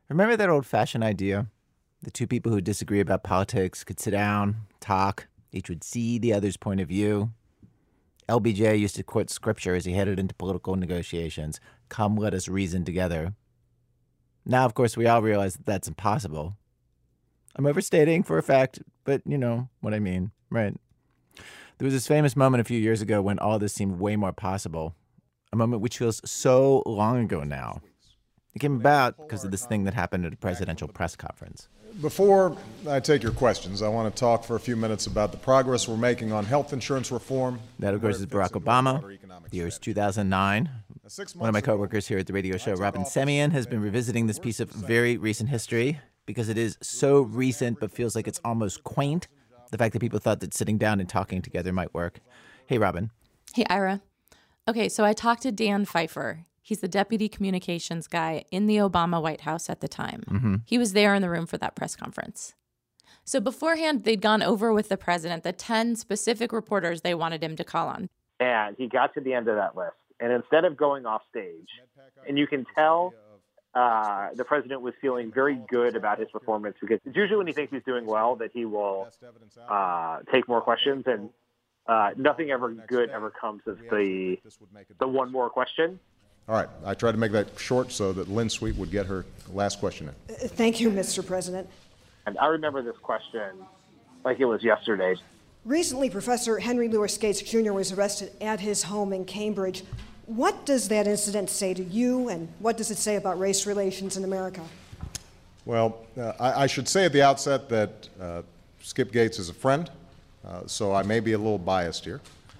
Remember that old-fashioned idea? The two people who disagree about politics could sit down, talk, each would see the other's point of view. LBJ used to quote scripture as he headed into political negotiations. Come, let us reason together. Now, of course, we all realize that that's impossible. I'm overstating for a fact, but you know what I mean, right? There was this famous moment a few years ago when all this seemed way more possible. A moment which feels so long ago now. It came about because of this thing that happened at a presidential press conference. Before I take your questions, I want to talk for a few minutes about the progress we're making on health insurance reform. That, of course, is Barack Obama. The year is 2009. One of my coworkers here at the radio show, Robin Semien, has been revisiting this piece of very recent history because it is so recent but feels like it's almost quaint. The fact that people thought that sitting down and talking together might work. Hey, Robin. Hey, Ira. Okay, so I talked to Dan Pfeiffer. He's the deputy communications guy in the Obama White House at the time. Mm-hmm. He was there in the room for that press conference. So beforehand, they'd gone over with the president the 10 specific reporters they wanted him to call on. And he got to the end of that list. And instead of going off stage, and you can tell the president was feeling very good about his performance, because it's usually when he thinks he's doing well that he will take more questions. And nothing ever good ever comes of the one more question. All right. I tried to make that short so that Lynn Sweet would get her last question in. Thank you, Mr. President. And I remember this question like it was yesterday. Recently, Professor Henry Louis Gates Jr. was arrested at his home in Cambridge. What does that incident say to you, and what does it say about race relations in America? Well, I should say at the outset that Skip Gates is a friend, so I may be a little biased here.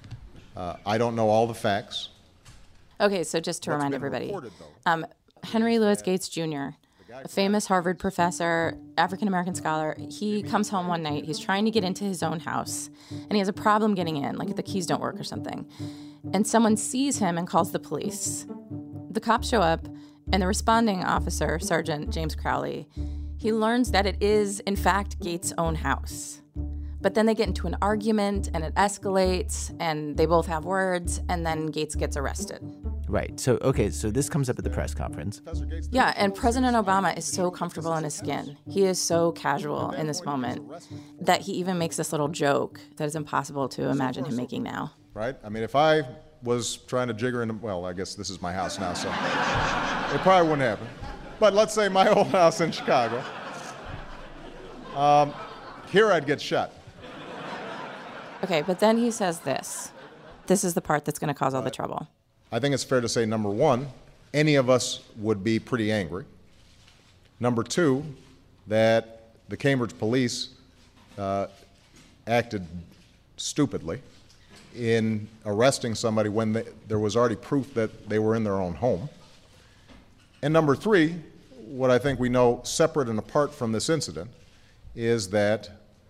I don't know all the facts. Okay, so just to remind everybody, Henry Louis Gates Jr., a famous Harvard professor, African-American scholar, he comes home one night. He's trying to get into his own house, and he has a problem getting in, like the keys don't work or something. And someone sees him and calls the police. The cops show up, and the responding officer, Sergeant James Crowley, he learns that it is, in fact, Gates' own house. But then they get into an argument, and it escalates, and they both have words, and then Gates gets arrested. Right. So, okay, so this comes up at the press conference. Yeah, and President Obama is so comfortable in his skin. He is so casual in this moment that he even makes this little joke that is impossible to imagine him making now. Right? I mean, if I was trying to jigger into, well, I guess this is my house now, so it probably wouldn't happen. But let's say my old house in Chicago. Here I'd get shot. Okay, but then he says this. This is the part that's going to cause all the trouble. I think it's fair to say, number one, any of us would be pretty angry. Number two, that the Cambridge police acted stupidly in arresting somebody when there was already proof that they were in their own home. And number three, what I think we know separate and apart from this incident is that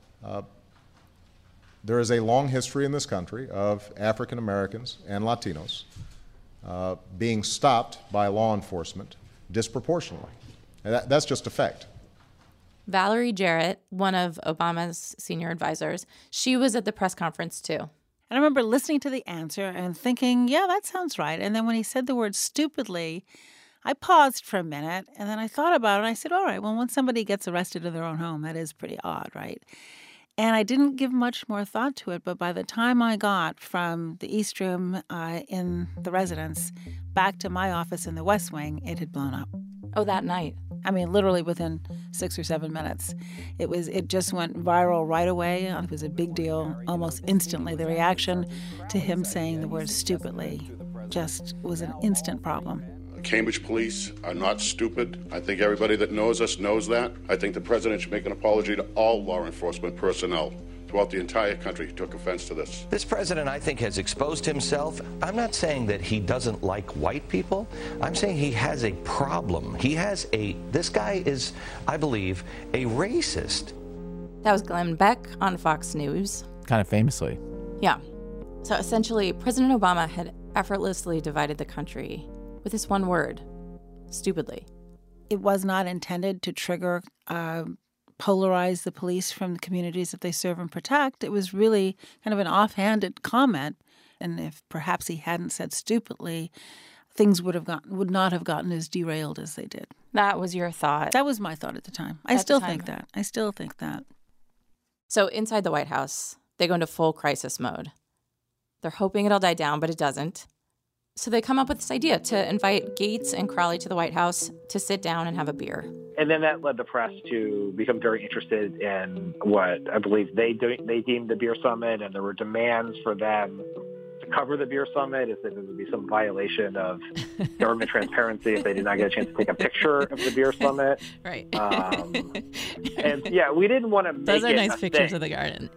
there is a long history in this country of African Americans and Latinos being stopped by law enforcement disproportionately. And that's just a fact. Valerie Jarrett, one of Obama's senior advisors, she was at the press conference too. And I remember listening to the answer and thinking, yeah, that sounds right. And then when he said the word stupidly, I paused for a minute, and then I thought about it, and I said, all right, well, when somebody gets arrested in their own home, that is pretty odd, right? And I didn't give much more thought to it, but by the time I got from the East Room in the residence back to my office in the West Wing, it had blown up. Oh, that night? I mean, literally within 6 or 7 minutes. It just went viral right away. It was a big deal almost instantly. The reaction to him saying the word stupidly just was an instant problem. Cambridge police are not stupid. I think everybody that knows us knows that. I think the president should make an apology to all law enforcement personnel throughout the entire country who took offense to this. This president, I think, has exposed himself. I'm not saying that he doesn't like white people. I'm saying he has a problem. This guy is, I believe, a racist. That was Glenn Beck on Fox News. Kind of famously. Yeah. So essentially, President Obama had effortlessly divided the country with this one word, stupidly. It was not intended to trigger, polarize the police from the communities that they serve and protect. It was really kind of an offhanded comment. And if perhaps he hadn't said stupidly, things would not have gotten as derailed as they did. That was your thought. That was my thought at the time. I still think that. So inside the White House, they go into full crisis mode. They're hoping it'll die down, but it doesn't. So they come up with this idea to invite Gates and Crowley to the White House to sit down and have a beer. And then that led the press to become very interested in what I believe they deemed the beer summit, and there were demands for them to cover the beer summit as if it would be some violation of government transparency if they did not get a chance to take a picture of the beer summit. Right. And yeah, we didn't want to make Those are it nice a pictures thing. of the garden.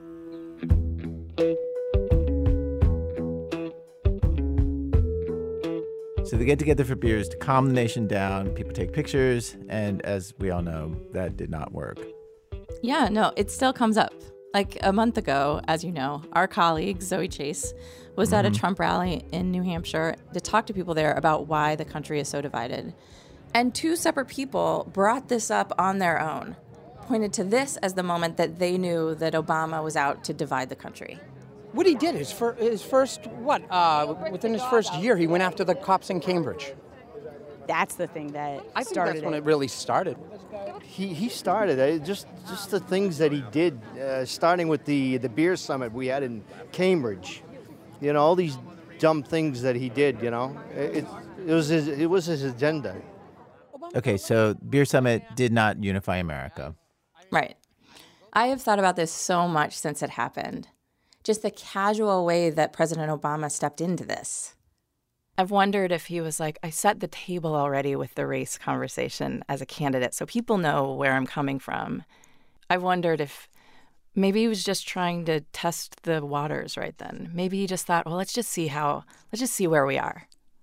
So they get together for beers to calm the nation down. People take pictures. And as we all know, that did not work. Yeah, no, it still comes up. Like a month ago, as you know, our colleague, Zoe Chase, was at a Trump rally in New Hampshire to talk to people there about why the country is so divided. And two separate people brought this up on their own, pointed to this as the moment that they knew that Obama was out to divide the country. What he did, his first within his first year, he went after the cops in Cambridge. That's the thing that I think started that's when it really started. He started it. Just the things that he did, starting with the beer summit we had in Cambridge. You know, all these dumb things that he did. You know, it was his agenda. Okay, so Beer Summit did not unify America. Right. I have thought about this so much since it happened. Just the casual way that President Obama stepped into this. I've wondered if he was like, I set the table already with the race conversation as a candidate, so people know where I'm coming from. I've wondered if maybe he was just trying to test the waters right then. Maybe he just thought, well, let's just see where we are.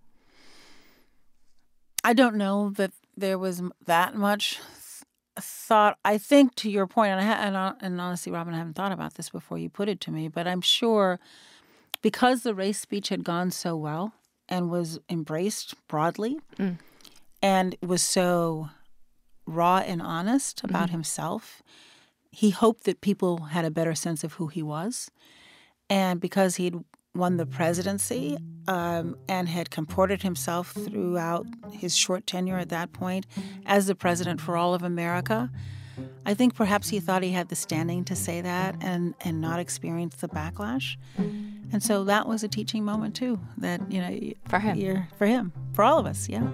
I don't know that there was that much thought. I think, to your point, and honestly, Robin, I haven't thought about this before you put it to me, but I'm sure because the race speech had gone so well and was embraced broadly and was so raw and honest about himself, he hoped that people had a better sense of who he was. And because he'd won the presidency and had comported himself throughout his short tenure at that point as the president for all of America, I think perhaps he thought he had the standing to say that and not experience the backlash. And so that was a teaching moment too, that, you know, for him, for all of us, yeah.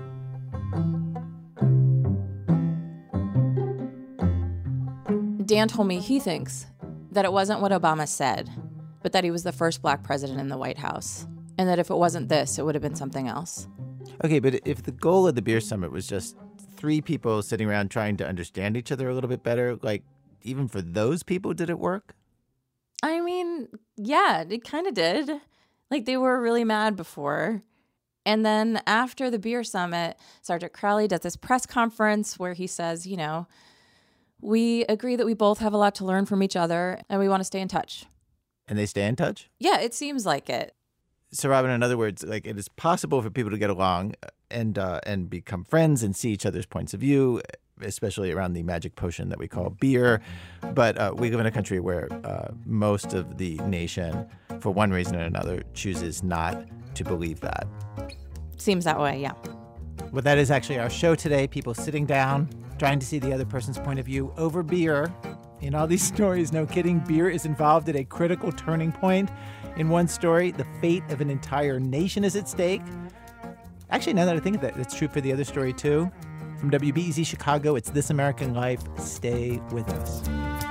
Dan told me he thinks that it wasn't what Obama said, but that he was the first black president in the White House, and that if it wasn't this, it would have been something else. Okay, but if the goal of the beer summit was just three people sitting around trying to understand each other a little bit better, like, even for those people, did it work? I mean, yeah, it kind of did. Like, they were really mad before. And then after the beer summit, Sergeant Crowley does this press conference where he says, you know, we agree that we both have a lot to learn from each other and we want to stay in touch. And they stay in touch? Yeah, it seems like it. So, Robin, in other words, like, it is possible for people to get along and become friends and see each other's points of view, especially around the magic potion that we call beer. But we live in a country where most of the nation, for one reason or another, chooses not to believe that. Seems that way, yeah. Well, that is actually our show today. People sitting down, trying to see the other person's point of view over beer. In all these stories, no kidding, beer is involved at a critical turning point. In one story, the fate of an entire nation is at stake. Actually, now that I think of that, it's true for the other story, too. From WBEZ Chicago, it's This American Life. Stay with us.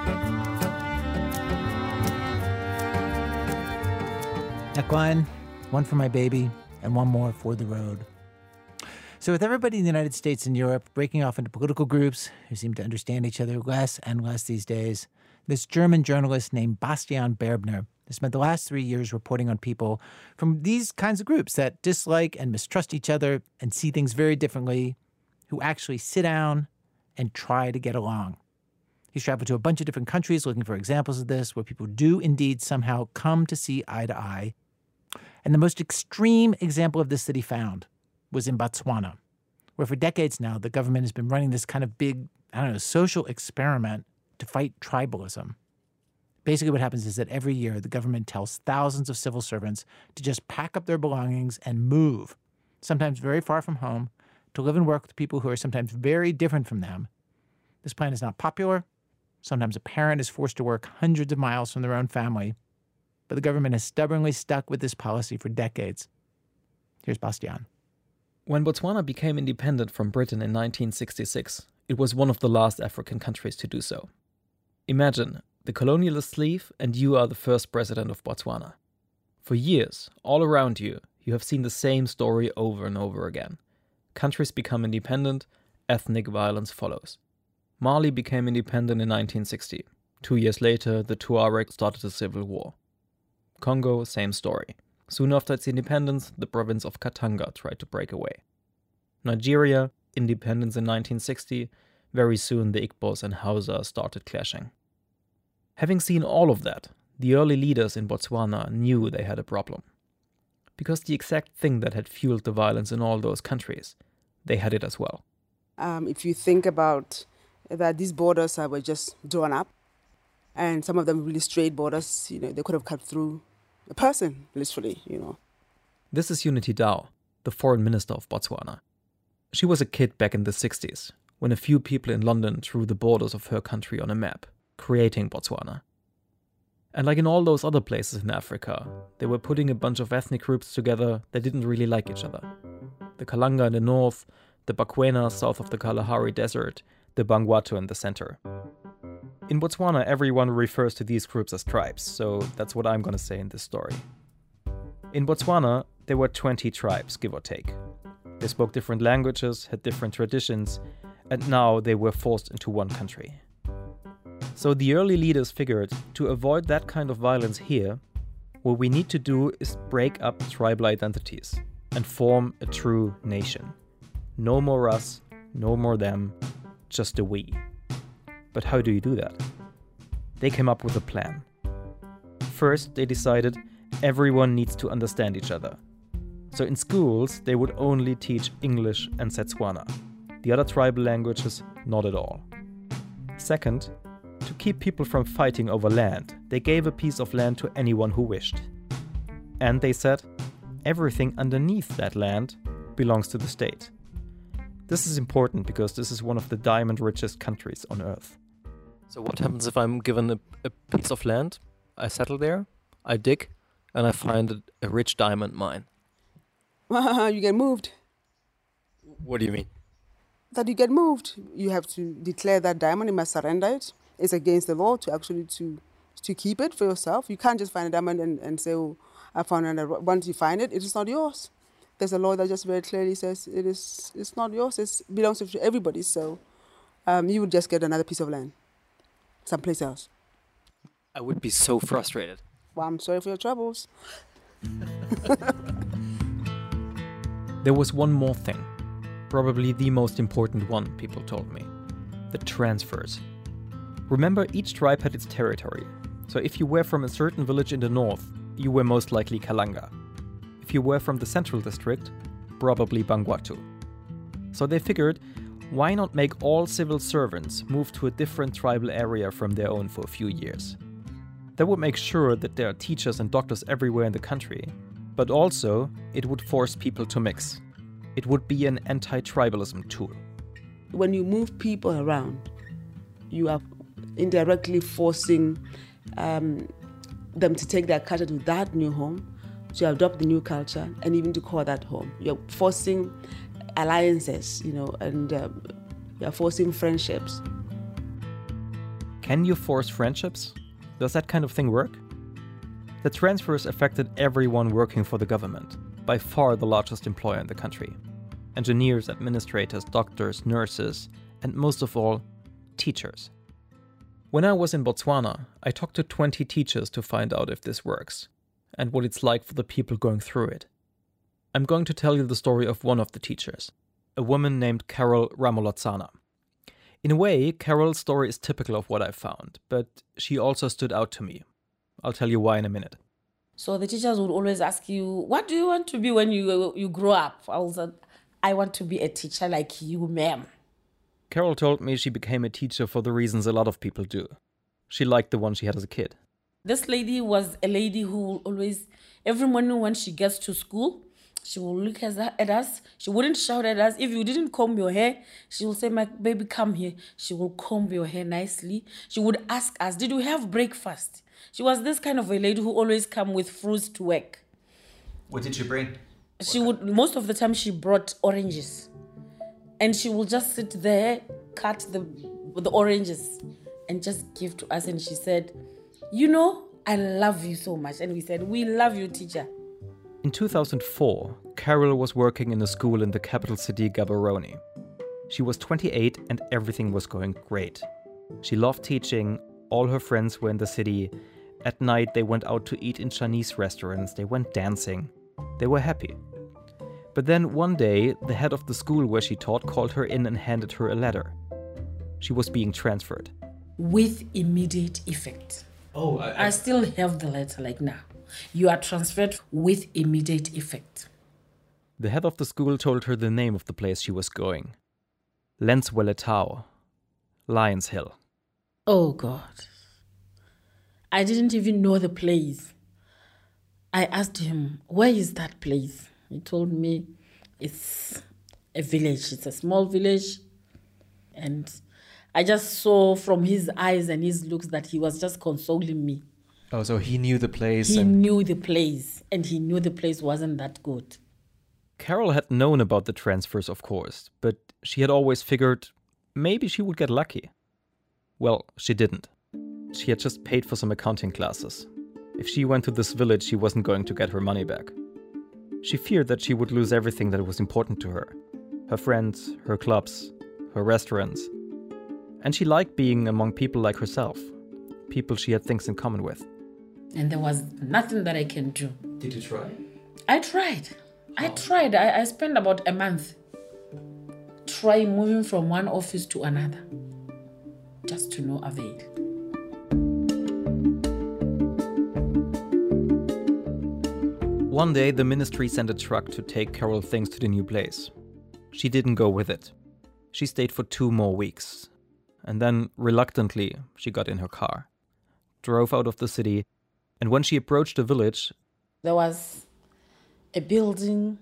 Neckline, one for my baby and one more for the road. So with everybody in the United States and Europe breaking off into political groups who seem to understand each other less and less these days, this German journalist named Bastian Berbner has spent the last 3 years reporting on people from these kinds of groups that dislike and mistrust each other and see things very differently, who actually sit down and try to get along. He's traveled to a bunch of different countries looking for examples of this, where people do indeed somehow come to see eye to eye. And the most extreme example of this that he found was in Botswana, where for decades now, the government has been running this kind of big, social experiment to fight tribalism. Basically what happens is that every year the government tells thousands of civil servants to just pack up their belongings and move. sometimes very far from home, to live and work with people who are sometimes very different from them. This plan is not popular. Sometimes a parent is forced to work hundreds of miles from their own family. But the government has stubbornly stuck with this policy for decades. Here's Bastian. When Botswana became independent from Britain in 1966, it was one of the last African countries to do so. Imagine, the colonialists leave and you are the first president of Botswana. For years, all around you, you have seen the same story over and over again. Countries become independent, ethnic violence follows. Mali became independent in 1960. 2 years later, the Tuareg started a civil war. Congo, same story. Soon after its independence, the province of Katanga tried to break away. Nigeria, independence in 1960. Very soon the Igbos and Hausa started clashing. Having seen all of that, the early leaders in Botswana knew they had a problem. Because the exact thing that had fueled the violence in all those countries, they had it as well. If you think about that, these borders were just drawn up, and some of them really straight borders, they could have cut through a person, literally, This is Unity Dao, the foreign minister of Botswana. She was a kid back in the 60s, when a few people in London drew the borders of her country on a map, creating Botswana. And like in all those other places in Africa, they were putting a bunch of ethnic groups together that didn't really like each other. The Kalanga in the north, the Bakwena south of the Kalahari Desert, the Bangwatu in the center. In Botswana, everyone refers to these groups as tribes, so that's what I'm going to say in this story. In Botswana, there were 20 tribes, give or take. They spoke different languages, had different traditions, and now they were forced into one country. So the early leaders figured, to avoid that kind of violence here, what we need to do is break up tribal identities and form a true nation. No more us, no more them, just a we. But how do you do that? They came up with a plan. First, they decided everyone needs to understand each other. So in schools, they would only teach English and Setswana. The other tribal languages, not at all. Second, to keep people from fighting over land, they gave a piece of land to anyone who wished. And they said, everything underneath that land belongs to the state. This is important because this is one of the diamond richest countries on earth. So what happens if I'm given a piece of land? I settle there, I dig, and I find a rich diamond mine. You get moved. What do you mean? That you get moved. You have to declare that diamond, you must surrender it. It's against the law to keep it for yourself. You can't just find a diamond and say, oh, I found it. Once you find it, it is not yours. There's a law that just very clearly says it's not yours. It belongs to everybody. So you would just get another piece of land someplace else. I would be so frustrated. Well, I'm sorry for your troubles. There was one more thing. Probably the most important one, people told me. The transfers. Remember, each tribe had its territory. So if you were from a certain village in the north, you were most likely Kalanga. If you were from the central district, probably Bangwatu. So they figured, why not make all civil servants move to a different tribal area from their own for a few years? That would make sure that there are teachers and doctors everywhere in the country, but also it would force people to mix. It would be an anti-tribalism tool. When you move people around, you are indirectly forcing them to take their culture to that new home, to adopt the new culture, and even to call that home. You're forcing alliances, and you're forcing friendships. Can you force friendships? Does that kind of thing work? The transfers affected everyone working for the government, by far the largest employer in the country. Engineers, administrators, doctors, nurses, and most of all, teachers. When I was in Botswana, I talked to 20 teachers to find out if this works, and what it's like for the people going through it. I'm going to tell you the story of one of the teachers, a woman named Carol Ramolatsana. In a way, Carol's story is typical of what I found, but she also stood out to me. I'll tell you why in a minute. So the teachers would always ask you, what do you want to be when you grow up? I want to be a teacher like you, ma'am. Carol told me she became a teacher for the reasons a lot of people do. She liked the one she had as a kid. This lady was a lady who always, every morning when she gets to school, She will look at us. She wouldn't shout at us. If you didn't comb your hair, she will say, my baby, come here. She will comb your hair nicely. She would ask us, did we have breakfast? She was this kind of a lady who always come with fruits to work. What did she bring? Most of the time she brought oranges. And she will just sit there, cut the oranges and just give to us. And she said, you know, I love you so much. And we said, we love you, teacher. In 2004, Carol was working in a school in the capital city, Gaborone. She was 28 and everything was going great. She loved teaching, all her friends were in the city. At night, they went out to eat in Chinese restaurants, they went dancing. They were happy. But then one day, the head of the school where she taught called her in and handed her a letter. She was being transferred. With immediate effect. Oh, I still have the letter like now. You are transferred with immediate effect. The head of the school told her the name of the place she was going. Lenswelle, Lions Hill. Oh, God. I didn't even know the place. I asked him, where is that place? He told me it's a village. It's a small village. And I just saw from his eyes and his looks that he was just consoling me. Oh, so he knew the place. He knew the place, and he knew the place wasn't that good. Carol had known about the transfers, of course, but she had always figured maybe she would get lucky. Well, she didn't. She had just paid for some accounting classes. If she went to this village, she wasn't going to get her money back. She feared that she would lose everything that was important to her. Her friends, her clubs, her restaurants. And she liked being among people like herself. People she had things in common with. And there was nothing that I can do. Did you try? I tried. I spent about a month trying moving from one office to another. Just to no avail. One day, the ministry sent a truck to take Carol things to the new place. She didn't go with it. She stayed for 2 more weeks. And then, reluctantly, she got in her car, drove out of the city, and when she approached the village... There was a building,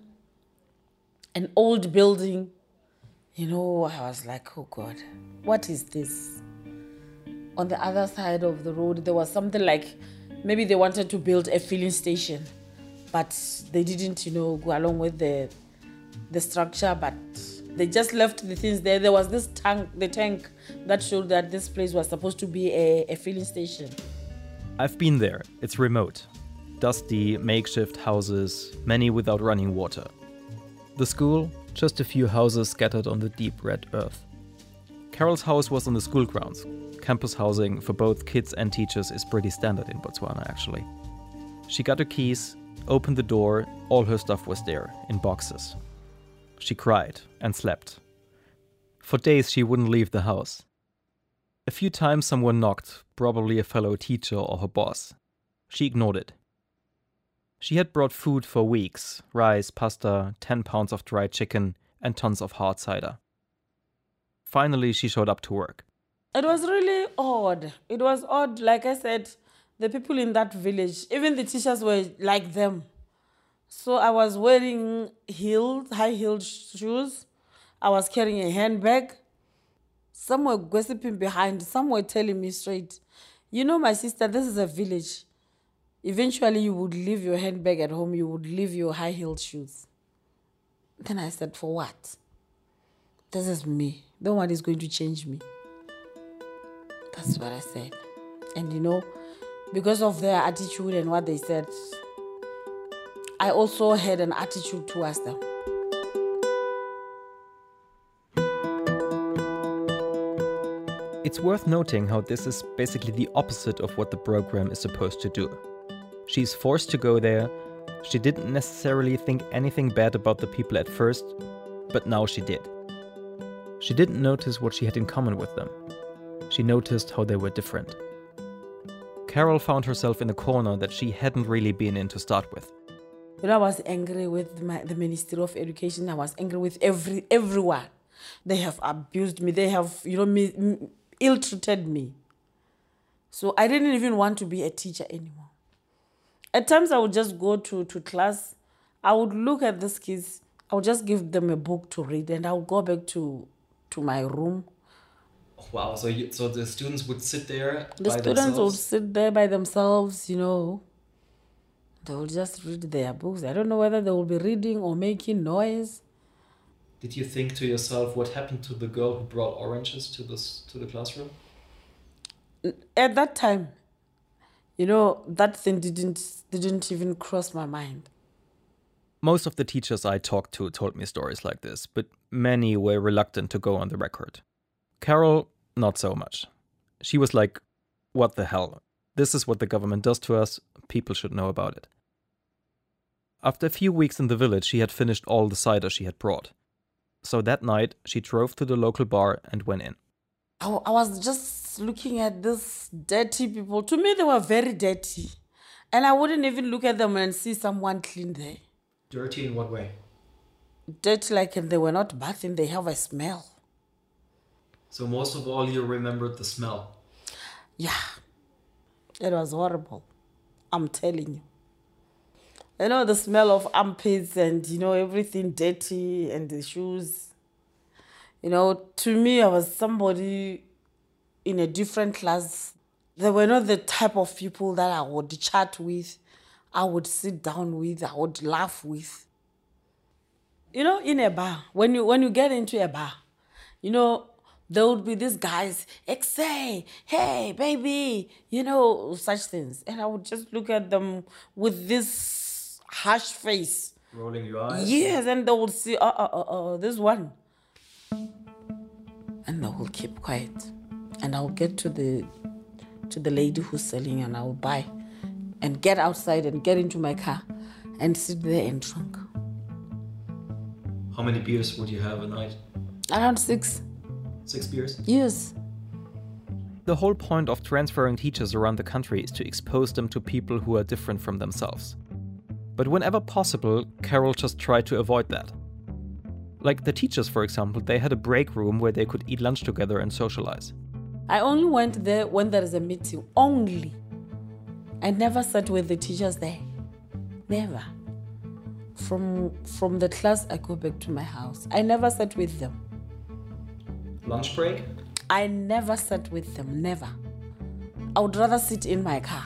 an old building. You know, I was like, oh God, what is this? On the other side of the road, there was something like, maybe they wanted to build a filling station, but they didn't, go along with the structure, but they just left the things there. There was the tank that showed that this place was supposed to be a filling station. I've been there. It's remote. Dusty, makeshift houses, many without running water. The school, just a few houses scattered on the deep red earth. Carol's house was on the school grounds. Campus housing for both kids and teachers is pretty standard in Botswana, actually. She got her keys, opened the door, all her stuff was there, in boxes. She cried and slept. For days she wouldn't leave the house. A few times someone knocked, probably a fellow teacher or her boss. She ignored it. She had brought food for weeks, rice, pasta, 10 pounds of dried chicken, and tons of hard cider. Finally, she showed up to work. It was really odd. It was odd, like I said, the people in that village, even the teachers were like them. So I was wearing high-heeled shoes. I was carrying a handbag. Some were gossiping behind. Some were telling me straight, my sister, this is a village. Eventually, you would leave your handbag at home. You would leave your high-heeled shoes. Then I said, for what? This is me. No one is going to change me. That's what I said. And, because of their attitude and what they said, I also had an attitude towards them. It's worth noting how this is basically the opposite of what the program is supposed to do. She's forced to go there. She didn't necessarily think anything bad about the people at first, but now she did. She didn't notice what she had in common with them. She noticed how they were different. Carol found herself in a corner that she hadn't really been in to start with. I was angry with the Ministry of Education. I was angry with everyone. They have abused me. They have, ill-treated me. So I didn't even want to be a teacher anymore. At times I would just go to class. I would look at these kids, I would just give them a book to read, and I would go back to my room. Wow, so the students would sit there The students would sit there by themselves, you know. They will just read their books. I don't know whether they will be reading or making noise. Did you think to yourself what happened to the girl who brought oranges to the classroom? At that time, you know, that thing didn't even cross my mind. Most of the teachers I talked to told me stories like this, but many were reluctant to go on the record. Carol, not so much. She was like, what the hell? This is what the government does to us. People should know about it. After a few weeks in the village, she had finished all the cider she had brought. So that night, she drove to the local bar and went in. I was just looking at these dirty people. To me, they were very dirty. And I wouldn't even look at them and see someone clean there. Dirty in what way? Dirty like they were not bathing, they have a smell. So most of all, you remembered the smell? Yeah. It was horrible. I'm telling you. You know, the smell of armpits and, you know, everything dirty and the shoes. You know, to me, I was somebody in a different class. They were not the type of people that I would chat with, I would sit down with, I would laugh with. You know, in a bar, when you get into a bar, you know, there would be these guys, say, hey, baby, you know, such things. And I would just look at them with this harsh face. Rolling your eyes? Yes, and they would see, this one. And they will keep quiet. And I'll get to the lady who's selling and I'll buy. And get outside and get into my car and sit there and drink. How many beers would you have a night? Around 6. 6 beers? Yes. The whole point of transferring teachers around the country is to expose them to people who are different from themselves. But whenever possible, Carol just tried to avoid that. Like the teachers, for example, they had a break room where they could eat lunch together and socialize. I only went there when there is a meeting, only. I never sat with the teachers there. Never. From the class, I go back to my house. I never sat with them. Lunch break? I never sat with them, never. I would rather sit in my car.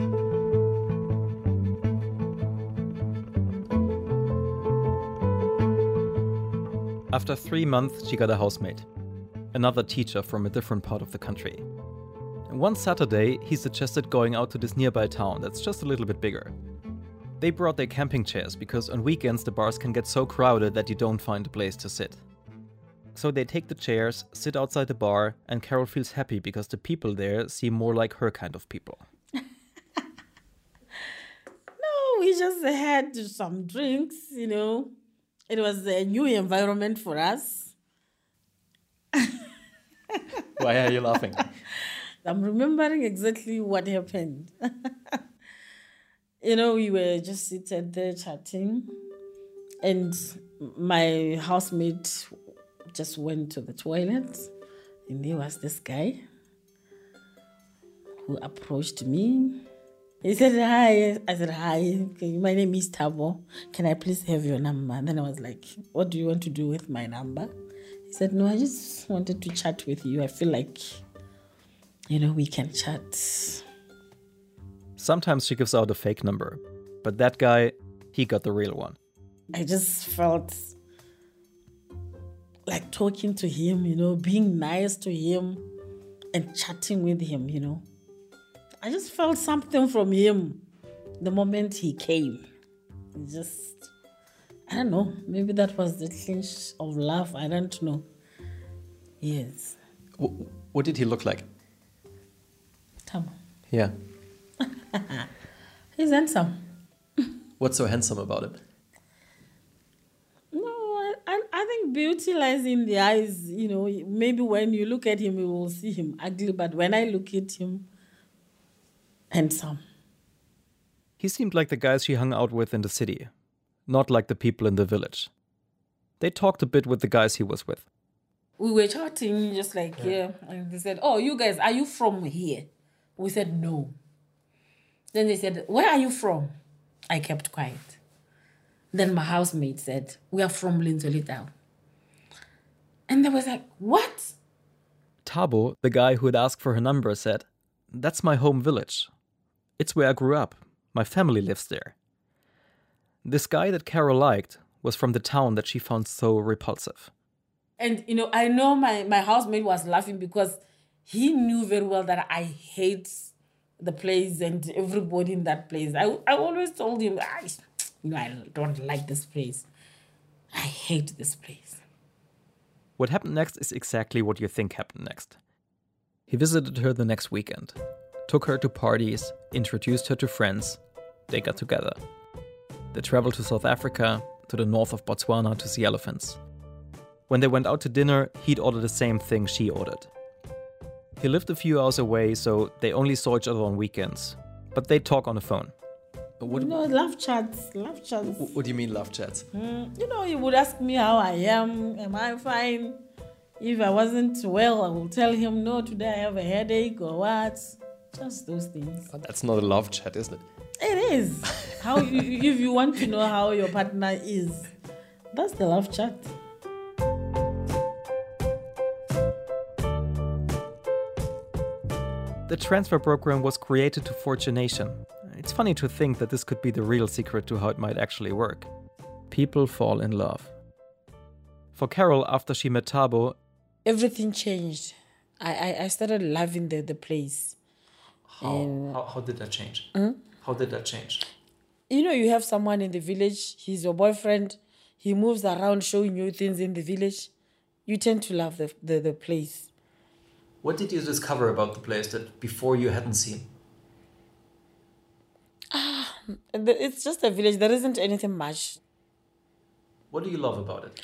After 3 months, she got a housemate, another teacher from a different part of the country. And one Saturday, he suggested going out to this nearby town that's just a little bit bigger. They brought their camping chairs because on weekends the bars can get so crowded that you don't find a place to sit. So they take the chairs, sit outside the bar, and Carol feels happy because the people there seem more like her kind of people. No, we just had some drinks, you know. It was a new environment for us. Why are you laughing? I'm remembering exactly what happened. You know, we were just seated there chatting, and my housemate just went to the toilet, and there was this guy who approached me. He said, hi. I said, hi, okay, my name is Thabo. Can I please have your number? And then I was like, what do you want to do with my number? He said, no, I just wanted to chat with you. I feel like, you know, we can chat. Sometimes she gives out a fake number, but that guy, he got the real one. I just felt like talking to him, you know, being nice to him and chatting with him, you know. I just felt something from him the moment he came. Just, I don't know, maybe that was the clinch of love, I don't know. Yes. What did he look like? Tom. Yeah. He's handsome. What's so handsome about him? No, I think beauty lies in the eyes. You know, maybe when you look at him, you will see him ugly, but when I look at him, handsome. He seemed like the guys she hung out with in the city, not like the people in the village. They talked a bit with the guys he was with. We were chatting just like here, and they said, oh, you guys, are you from here? We said, no. Then they said, where are you from? I kept quiet. Then my housemate said, we are from Linzolitao. And they was like, what? Thabo, the guy who had asked for her number, said, "That's my home village. It's where I grew up. My family lives there." This guy that Carol liked was from the town that she found so repulsive. And, I know my housemate was laughing because he knew very well that I hate the place and everybody in that place. I always told him, I don't like this place. I hate this place. What happened next is exactly what you think happened next. He visited her the next weekend, took her to parties, introduced her to friends. They got together. They traveled to South Africa, to the north of Botswana to see elephants. When they went out to dinner, he'd order the same thing she ordered. He lived a few hours away, so they only saw each other on weekends. But they'd talk on the phone. Love chats. What do you mean love chats? He would ask me how I am I fine? If I wasn't well, I will tell him, no, today I have a headache or what. Just those things. But that's not a love chat, isn't it? It is. If you want to know how your partner is, that's the love chat. The transfer program was created to forge a nation. It's funny to think that this could be the real secret to how it might actually work. People fall in love. For Carol, after she met Thabo, everything changed. I started loving the place. How did that change? How did that change? You have someone in the village, he's your boyfriend, he moves around showing you things in the village. You tend to love the place. What did you discover about the place that before you hadn't seen? It's just a village. There isn't anything much. What do you love about it?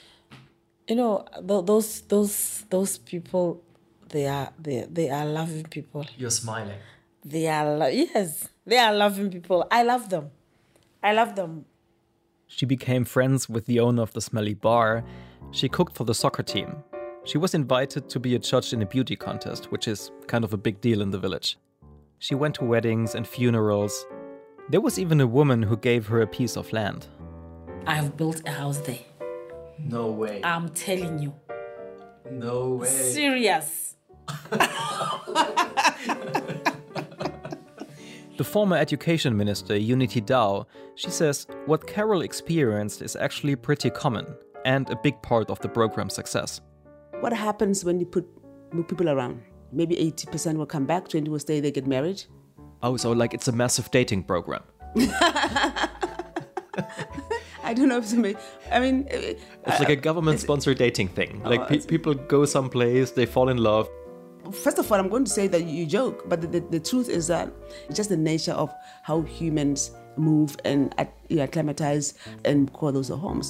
Those people, they are loving people. You're smiling. They are loving people. I love them. She became friends with the owner of the smelly bar. She cooked for the soccer team. She was invited to be a judge in a beauty contest, which is kind of a big deal in the village. She went to weddings and funerals. There was even a woman who gave her a piece of land. I've built a house there. No way. I'm telling you. No way. Serious. The former education minister, Unity Dao, she says what Carol experienced is actually pretty common and a big part of the program's success. What happens when you move people around? Maybe 80% will come back, 20% will stay, they get married. Oh, so like it's a massive dating program. I don't know if it's it's like a government-sponsored dating thing. Like people go someplace, they fall in love. First of all, I'm going to say that you joke, but the truth is that it's just the nature of how humans move and acclimatize and call those their homes.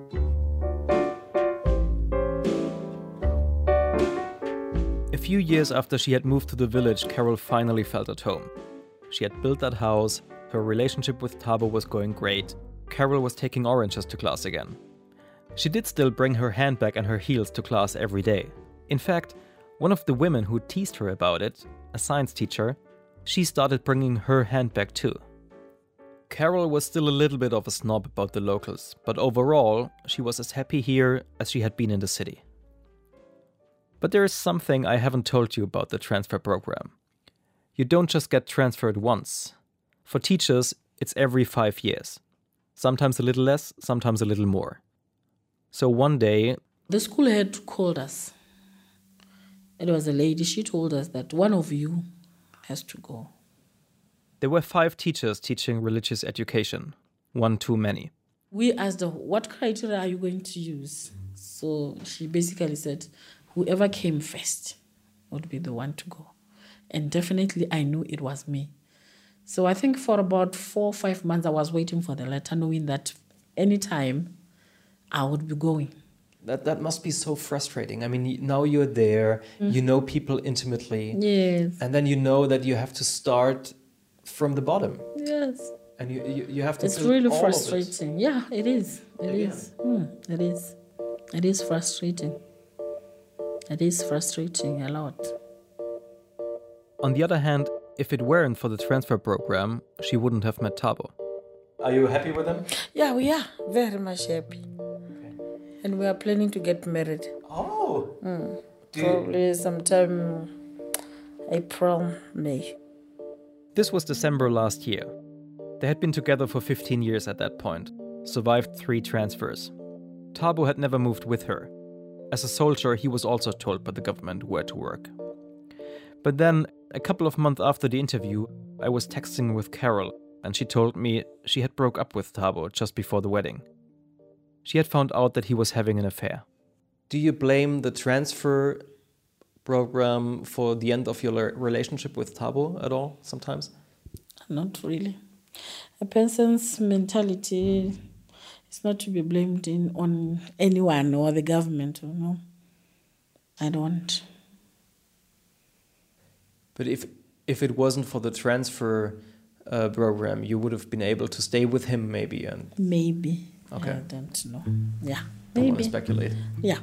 A few years after she had moved to the village, Carol finally felt at home. She had built that house, her relationship with Thabo was going great. Carol was taking oranges to class again. She did still bring her handbag and her heels to class every day. In fact, one of the women who teased her about it, a science teacher, she started bringing her handbag too. Carol was still a little bit of a snob about the locals, but overall, she was as happy here as she had been in the city. But there is something I haven't told you about the transfer program. You don't just get transferred once. For teachers, it's every 5 years. Sometimes a little less, sometimes a little more. So one day... the school head called us. It was a lady, she told us that one of you has to go. There were 5 teachers teaching religious education. One too many. We asked her, what criteria are you going to use? So she basically said, whoever came first would be the one to go. And definitely I knew it was me. So I think for about 4 or 5 months I was waiting for the letter, knowing that anytime I would be going. That must be so frustrating. I mean, now you're there, you know people intimately. Yes. And then you know that you have to start from the bottom. Yes. And you have to... It's really frustrating. Yeah, it is. It is. It is. It is frustrating. It is frustrating a lot. On the other hand, if it weren't for the transfer program, she wouldn't have met Thabo. Are you happy with him? Yeah, we are very much happy. And we are planning to get married. Oh. Probably sometime April, May. This was December last year. They had been together for 15 years at that point, survived 3 transfers. Thabo had never moved with her. As a soldier, he was also told by the government where to work. But then, a couple of months after the interview, I was texting with Carol, and she told me she had broke up with Thabo just before the wedding. She had found out that he was having an affair. Do you blame the transfer program for the end of your relationship with Thabo at all, sometimes? Not really. A person's mentality is not to be blamed on anyone or the government, you know. I don't. But if it wasn't for the transfer program, you would have been able to stay with him maybe? Maybe. Okay. I don't know. Yeah. Don't want Maybe. to speculate. Yeah.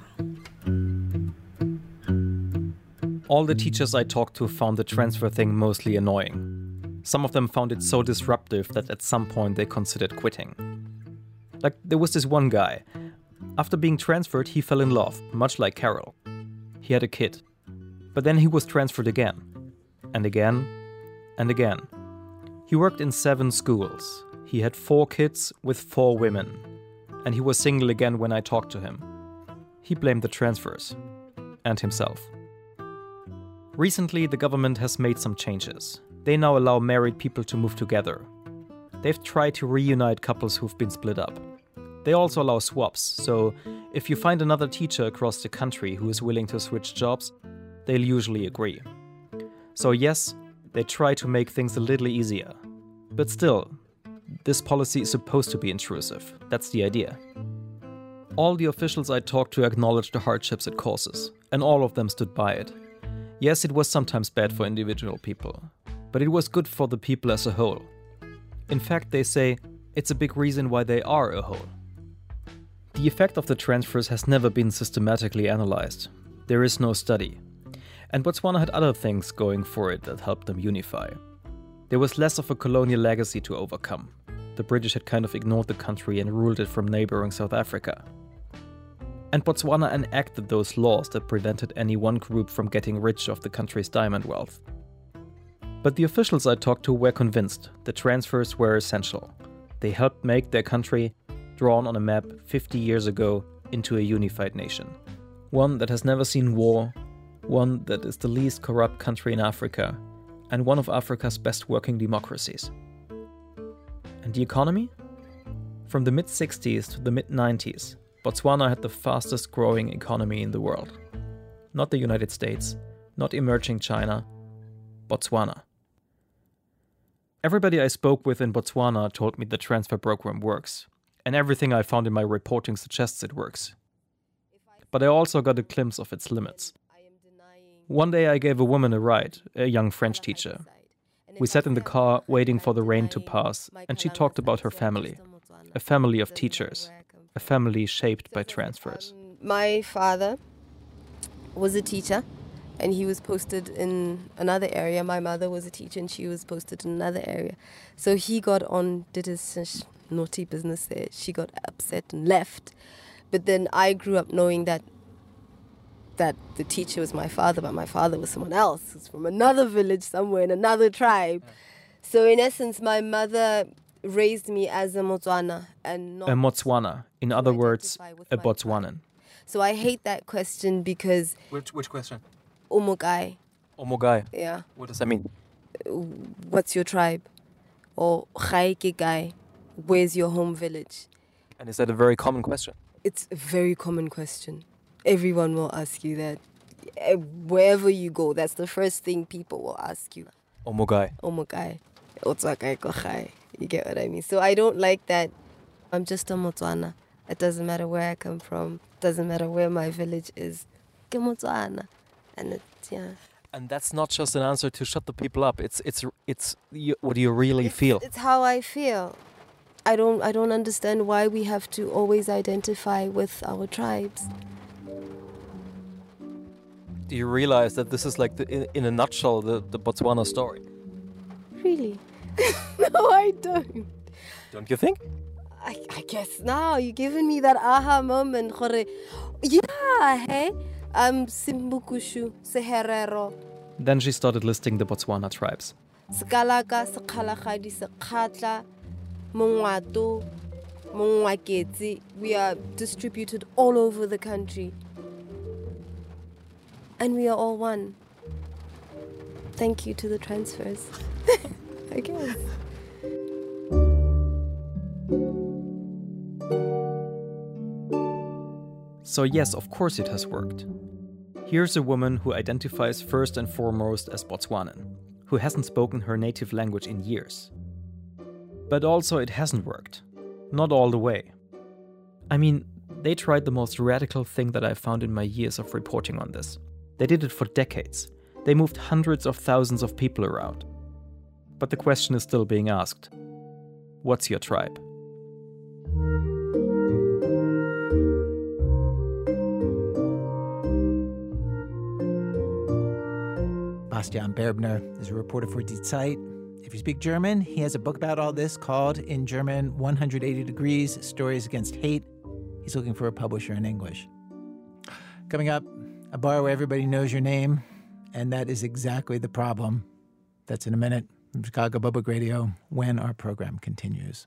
All the teachers I talked to found the transfer thing mostly annoying. Some of them found it so disruptive that at some point they considered quitting. Like, there was this one guy. After being transferred, he fell in love, much like Carol. He had a kid. But then he was transferred again. And again. And again. He worked in 7 schools. He had 4 kids with 4 women. And he was single again when I talked to him. He blamed the transfers. And himself. Recently, the government has made some changes. They now allow married people to move together. They've tried to reunite couples who've been split up. They also allow swaps, so if you find another teacher across the country who is willing to switch jobs, they'll usually agree. So yes, they try to make things a little easier. But still, this policy is supposed to be intrusive. That's the idea. All the officials I talked to acknowledged the hardships it causes, and all of them stood by it. Yes, it was sometimes bad for individual people, but it was good for the people as a whole. In fact, they say it's a big reason why they are a whole. The effect of the transfers has never been systematically analyzed. There is no study. And Botswana had other things going for it that helped them unify. There was less of a colonial legacy to overcome. The British had kind of ignored the country and ruled it from neighboring South Africa. And Botswana enacted those laws that prevented any one group from getting rich off the country's diamond wealth. But the officials I talked to were convinced the transfers were essential. They helped make their country, drawn on a map 50 years ago, into a unified nation. One that has never seen war, one that is the least corrupt country in Africa, and one of Africa's best working democracies. And the economy? From the mid-60s to the mid-90s, Botswana had the fastest growing economy in the world. Not the United States, not emerging China, Botswana. Everybody I spoke with in Botswana told me the transfer program works, and everything I found in my reporting suggests it works. But I also got a glimpse of its limits. One day I gave a woman a ride, a young French teacher. We sat in the car waiting for the rain to pass, and she talked about her family. A family of teachers. A family shaped by transfers. My father was a teacher and he was posted in another area. My mother was a teacher and she was posted in another area. So he got on, did his naughty business there. She got upset and left. But then I grew up knowing that the teacher was my father, but my father was someone else. He's from another village somewhere in another tribe. So in essence, my mother raised me as a Motswana and not... A Motswana, in other words, a Botswanan. So I hate that question because... Which question? Omogai. Omogai? Yeah. What does that mean? What's your tribe? Or Gai, where's your home village? And is that a very common question? It's a very common question. Everyone will ask you that. Wherever you go, that's the first thing people will ask you. Omogai. Omogai. You get what I mean? So I don't like that. I'm just a Motswana. It doesn't matter where I come from. It doesn't matter where my village is. Ke Motswana. And it's, yeah. And that's not just an answer to shut the people up. It's what do you really feel? It's how I feel. I don't understand why we have to always identify with our tribes. Do you realize that this is like, in a nutshell, the Botswana story? Really? No, I don't. Don't you think? I guess now you're giving me that aha moment. Yeah, hey? Simbukushu, Seherero. Then she started listing the Botswana tribes. Skalaka, Sakhalagadi, Sakhatla, Mongwatu, Mongwaketsi. We are distributed all over the country. And we are all one. Thank you to the transfers, I guess. So yes, of course it has worked. Here's a woman who identifies first and foremost as Botswanan, who hasn't spoken her native language in years. But also it hasn't worked. Not all the way. I mean, they tried the most radical thing that I've found in my years of reporting on this. They did it for decades. They moved hundreds of thousands of people around. But the question is still being asked. What's your tribe? Bastian Berbner is a reporter for Die Zeit. If you speak German, he has a book about all this called, in German, 180 Degrees, Stories Against Hate. He's looking for a publisher in English. Coming up, a bar where everybody knows your name, and that is exactly the problem. That's in a minute from Chicago Public Radio when our program continues.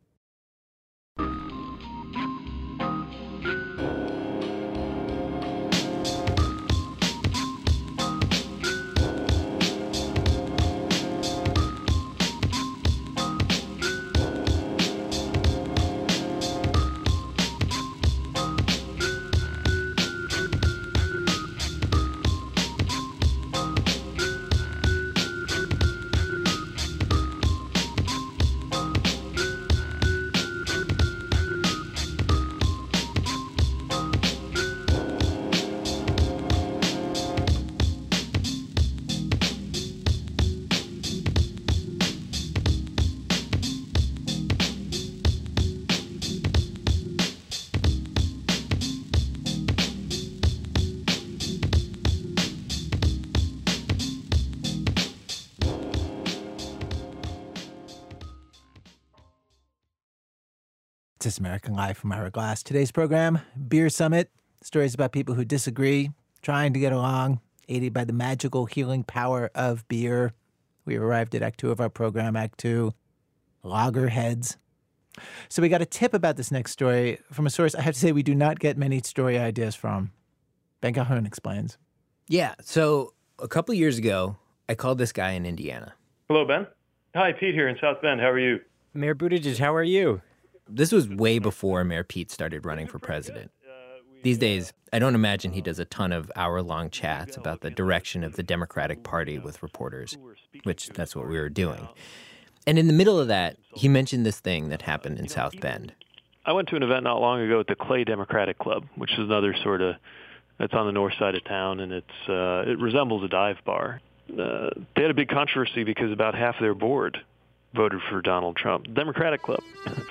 This is American Life from Ira Glass. Today's program, Beer Summit. Stories about people who disagree, trying to get along, aided by the magical healing power of beer. We arrived at Act 2 of our program, Act 2, Loggerheads. So we got a tip about this next story from a source I have to say we do not get many story ideas from. Ben Calhoun explains. Yeah, so a couple years ago, I called this guy in Indiana. Hello, Ben. Hi, Pete here in South Bend. How are you? Mayor Buttigieg, how are you? This was way before Mayor Pete started running for president. These days, I don't imagine he does a ton of hour-long chats about the direction of the Democratic Party with reporters, which that's what we were doing. And in the middle of that, he mentioned this thing that happened in South Bend. I went to an event not long ago at the Clay Democratic Club, which is another sort of, it's on the north side of town, and it resembles a dive bar. They had a big controversy because about half of their board voted for Donald Trump. Democratic Club.